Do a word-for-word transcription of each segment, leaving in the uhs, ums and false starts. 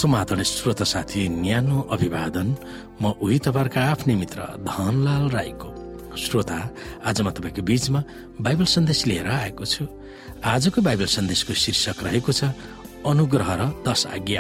समाधान श्रोता साथी न्यानो अभिवादन। म उही तपाईँहरूका आफ्नै मित्र धनलाल राईको। श्रोता, आज म तपाईँको बीचमा बाइबल सन्देश लिएर आएको छु। आजको बाइबल सन्देशको शीर्षक रहेको छ अनुग्रह र दश आज्ञा।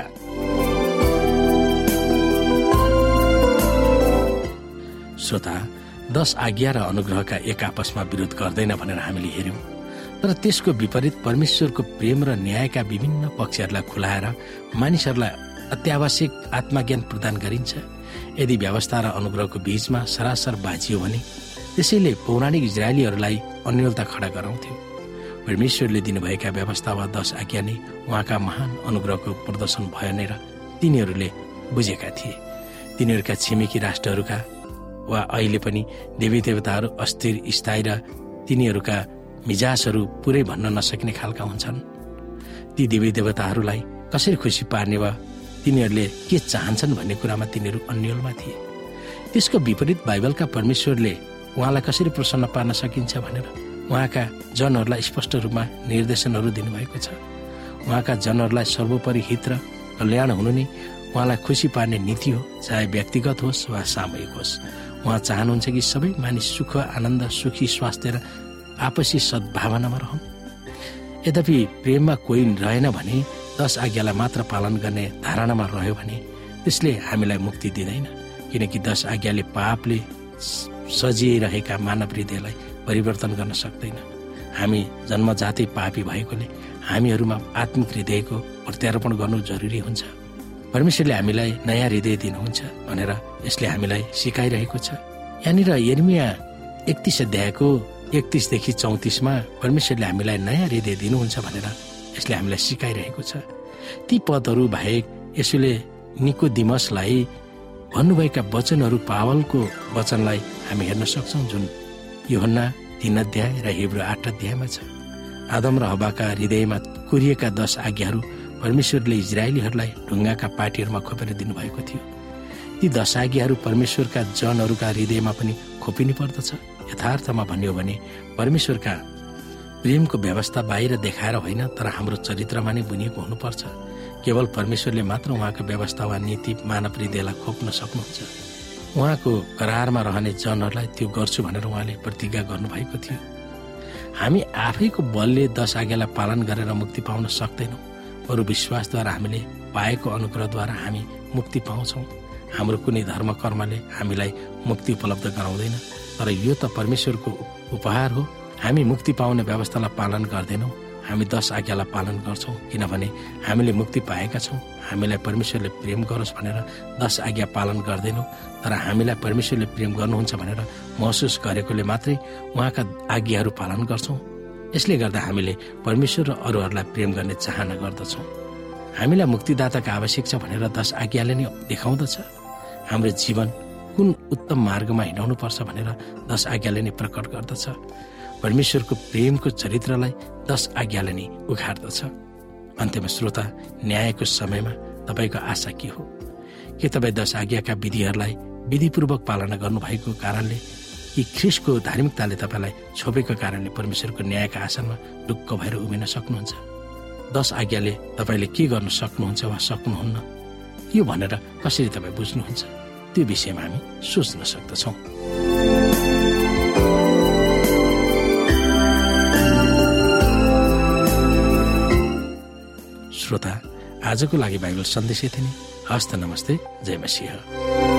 श्रोता, दश आज्ञा र अनुग्रहका एक आपसमा विरोध गर्दैन भनेर हामीले हेर्यौं, तर त्यसको विपरीत परमेश्वरको प्रेम र न्यायका विभिन्न पक्षहरूलाई खुलाएर मानिसहरूलाई अत्यावश्यक आत्मज्ञान प्रदान गरिन्छ। यदि व्यवस्था र अनुग्रहको बीचमा सरासर बाजियो भने त्यसैले पौराणिक इजरायलीहरूलाई अन्योलता खडा गराउँथ्यो। परमेश्वरले दिनुभएका व्यवस्था वा दश आज्ञा नै उहाँका महान अनुग्रहको प्रदर्शन भयो नै र तिनीहरूले बुझेका थिए। तिनीहरूका छिमेकी राष्ट्रहरूका वा अहिले पनि देवी देवताहरू अस्थिर, स्थायी र तिनीहरूका मिजाजहरू पुरै भन्न नसकिने खालका हुन्छन्। ती देवी देवताहरूलाई कसरी खुसी पार्ने वा तिनीहरूले के चाहन्छन् भन्ने कुरामा तिनीहरू अन्योलमा थिए। त्यसको विपरीत बाइबलका परमेश्वरले उहाँलाई कसरी प्रसन्न पार्न सकिन्छ भनेर उहाँका जनहरूलाई स्पष्ट रूपमा निर्देशनहरू दिनुभएको छ। उहाँका जनहरूलाई सर्वोपरि हित र कल्याण हुनु नै उहाँलाई खुसी पार्ने नीति हो, चाहे व्यक्तिगत होस् वा सामूहिक होस्। उहाँ चाहनुहुन्छ कि सबै मानिस सुख, आनन्द, सुखी, स्वास्थ्य र आपसी सद्भावनामा रहन्। यद्यपि प्रेममा कोही रहेन भने, दश आज्ञालाई मात्र पालन गर्ने धारणामा रह्यो भने त्यसले हामीलाई मुक्ति दिँदैन, किनकि दश आज्ञाले पापले सजिरहेका मानव हृदयलाई परिवर्तन गर्न सक्दैन। हामी जन्मजातै पापी भएकोले हामीहरूमा आत्मिक हृदयको प्रत्यारोपण गर्नु जरुरी हुन्छ। परमेश्वरले हामीलाई नयाँ हृदय दिनुहुन्छ भनेर यसले हामीलाई सिकाइरहेको छ। यहाँनिर यिर्मिया एकतीस अध्यायको एकतीसदेखि चौतिसमा परमेश्वरले हामीलाई नयाँ हृदय दिनुहुन्छ भनेर यसले हामीलाई सिकाइरहेको छ। ती पदहरू बाहेक यसले निकोदिमसलाई भन्नुभएका वचनहरू पावलको वचनलाई हामी हेर्न सक्छौँ, जुन यूहन्ना तीन अध्याय र हिब्रू आठ अध्यायमा छ। आदम र हव्वाका हृदयमा कोरिएका दश आज्ञाहरू परमेश्वरले इजरायलीहरूलाई ढुङ्गाका पाटीहरूमा खोपेर दिनुभएको थियो। ती दश आज्ञाहरू परमेश्वरका जनहरूका हृदयमा पनि खोपिनु पर्दछ। यथार्थमा भन्यो भने परमेश्वरका प्रेमको व्यवस्था बाहिर देखाएर होइन, तर हाम्रो चरित्रमा नै बुनिएको हुनुपर्छ। केवल परमेश्वरले मात्र उहाँको व्यवस्था वा नीति मानव हृदयलाई खोप्न सक्नुहुन्छ। उहाँको करारमा रहने जनहरूलाई त्यो गर्छु भनेर उहाँले प्रतिज्ञा गर्नुभएको थियो। हामी आफैको बलले दश आज्ञालाई पालन गरेर मुक्ति पाउन सक्दैनौँ, बरु विश्वासद्वारा हामीले पाएको अनुग्रहद्वारा हामी मुक्ति पाउँछौँ। हाम्रो कुनै धर्म कर्मले हामीलाई मुक्ति उपलब्ध गराउँदैन, तर यो त परमेश्वरको उपहार हो। हामी मुक्ति पाउने व्यवस्थालाई पालन गर्दैनौँ, हामी दश आज्ञालाई पालन गर्छौँ, किनभने हामीले मुक्ति पाएका छौँ। हामीलाई परमेश्वरले प्रेम गरोस् भनेर दश आज्ञा पालन गर्दैनौँ, तर हामीलाई परमेश्वरले प्रेम गर्नुहुन्छ भनेर महसुस गरेकोले मात्रै उहाँका आज्ञाहरू पालन गर्छौँ। यसले गर्दा हामीले परमेश्वर र अरूहरूलाई प्रेम गर्ने चाहना गर्दछौँ। हामीलाई मुक्तिदाताको आवश्यक छ भनेर दश आज्ञाले नै देखाउँदछ। हाम्रो जीवन कुन उत्तम मार्गमा हिँडाउनु पर्छ भनेर दश आज्ञाले नै प्रकट गर्दछ। परमेश्वरको प्रेमको चरित्रलाई दश आज्ञाले नै उघार्दछ। अन्त्यमा श्रोता, न्यायको समयमा तपाईँको आशा के हो? के तपाईँ दश आज्ञाका विधिहरूलाई विधिपूर्वक पालना गर्नुभएको कारणले कि ख्रीष्टको धार्मिकताले तपाईँलाई छोपेको कारणले परमेश्वरको न्यायका आसनमा ढुक्क भएर उभिन सक्नुहुन्छ? दश आज्ञाले तपाईँले के गर्न सक्नुहुन्छ वा सक्नुहुन्न, यो भनेर कसरी तपाईँ बुझ्नुहुन्छ? त्यो विषयमा हामी सोच्न सक्दछौँ। श्रोता, आजको लागि बाइबल सन्देश यति नै। हस्त, नमस्ते, जय मसीह।